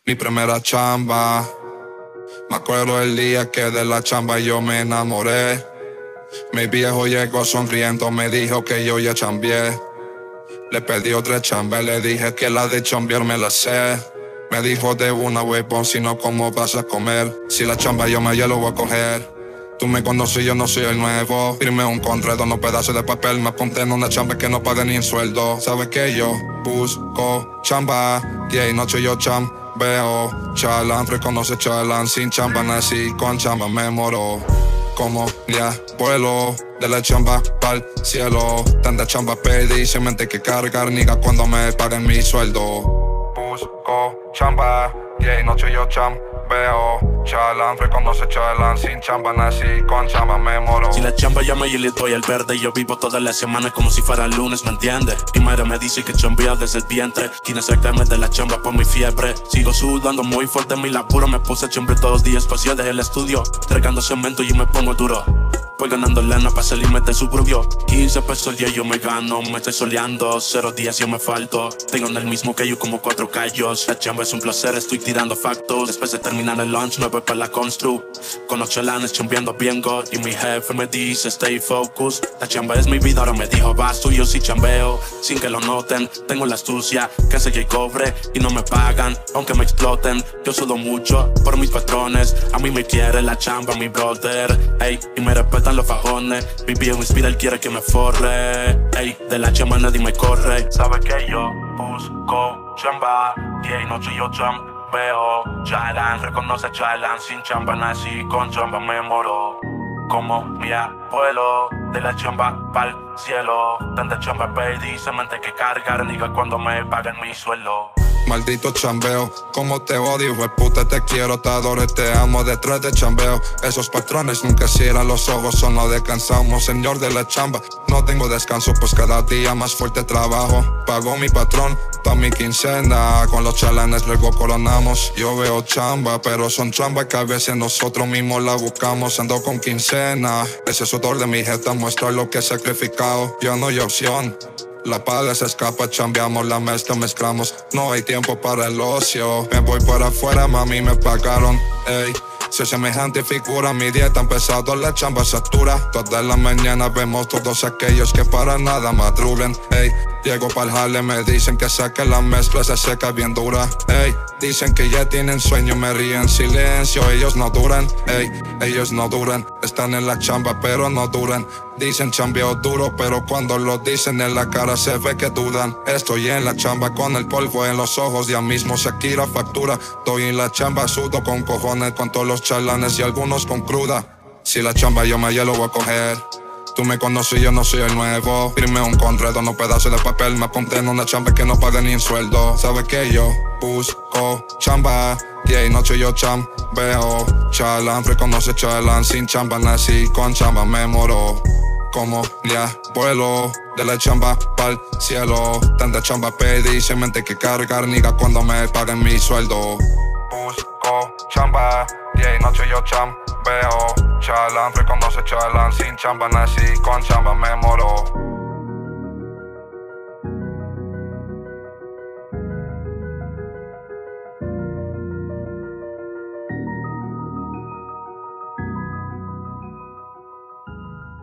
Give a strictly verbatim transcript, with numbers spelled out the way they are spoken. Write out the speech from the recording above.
Mi primera chamba. Me acuerdo el día que de la chamba yo me enamoré. Mi viejo llegó sonriendo, me dijo que yo ya chambié. Le pedí otra chamba, le dije que la de chambear me la sé. Me dijo de una huevón, si no, ¿cómo vas a comer? Si la chamba yo me ya lo voy a coger. Tú me conoces, yo no soy el nuevo. Firmé un contrato, no pedazos de papel. Me apunté en una chamba que no paga ni en sueldo. ¿Sabes que yo busco chamba? Día y noche yo chambeo. Chalan, reconoce chalan. Sin chamba nací, con chamba me moro. Como mi abuelo, de la chamba pa'l cielo. Tanta chamba pedí, se mente que cargar, niga, cuando me paguen mi sueldo. Busco chamba, día y noche yo chambeo. Chalan, reconoce chalan, sin chamba nací, con chamba me moro. Si la chamba llama y le doy el verde, yo vivo todas las semanas como si fuera lunes, ¿me entiendes? Mi madre me dice que chambea desde el vientre, quiere sacarme de la chamba por mi fiebre. Sigo sudando muy fuerte mi laburo, me puse a chambear todos los días, pues yo dejé el estudio, tragando cemento y me pongo duro. Voy ganando lana pa' salirme del suburbio. quince pesos al día yo me gano, me estoy soleando. Cero días yo me falto, tengo en el mismo que yo como cuatro callos. La chamba es un placer, estoy tirando factos. Después de terminar el lunch me voy pa' la constru, con los chalanes chambeando bien god. Y mi jefe me dice stay focused. La chamba es mi vida, ahora me dijo vas tú. Yo sí chambeo, sin que lo noten. Tengo la astucia, que hace que cobre y no me pagan, aunque me exploten. Yo sudo mucho por mis patrones, a mí me quiere la chamba mi brother. Ey, y me respetan los fajones. Mi viejo inspira, él quiere que me forre. Ey, de la chamba nadie me corre. Sabe que yo busco chamba, día y noche yo chambeo. Chalan, reconoce chalan, sin chamba nací, con chamba me moro. Como mi abuelo, de la chamba pa'l cielo. Tanta chamba pedí, se mente que cargar, niga, cuando me paguen mi sueldo. Maldito chambeo, como te odio, puta, te quiero, te adoro y te amo detrás de chambeo. Esos patrones nunca cierran los ojos, solo descansamos, señor de la chamba. No tengo descanso, pues cada día más fuerte trabajo. Pago mi patrón, pa' mi quincena, con los chalanes luego coronamos. Yo veo chamba, pero son chamba que a veces nosotros mismos la buscamos. Ando con quincena, ese sudor de mi jeta muestra lo que he sacrificado. Yo no hay opción, la paga se escapa, chambeamos, la mezcla mezclamos. No hay tiempo para el ocio. Me voy por afuera, mami, me pagaron. Ey, soy semejante figura, mi dieta ha empezado, la chamba satura. Todas las mañanas vemos todos aquellos que para nada madrugan. Ey, llego pa'l jale, me dicen que saque la mezcla, se seca bien dura. Ey, dicen que ya tienen sueño, me ríen en silencio, ellos no duran. Ey, ellos no duran, están en la chamba pero no duran. Dicen chambeo duro, pero cuando lo dicen en la cara se ve que dudan. Estoy en la chamba con el polvo en los ojos, ya mismo Shakira factura. Estoy en la chamba, sudo con cojones, con todos los chalanes y algunos con cruda. Si la chamba yo me ya lo voy a coger. Tú me conoces, yo no soy el nuevo. Firmé un contrato, no pedazos de papel. Me apunté en una chamba que no paga ni en sueldo. ¿Sabes que yo busco chamba? Día y noche yo chambeo. Chalan, reconoce chalan. Sin chamba nací, con chamba me moro. Como mi abuelo, de la chamba pa'l cielo. Tanta chamba pedí, se mente que cargar, niga, cuando me paguen mi sueldo. Busco chamba, día y noche yo chambeo. Chalan, reconoce chalan, sin chamba nací, con chamba me moro.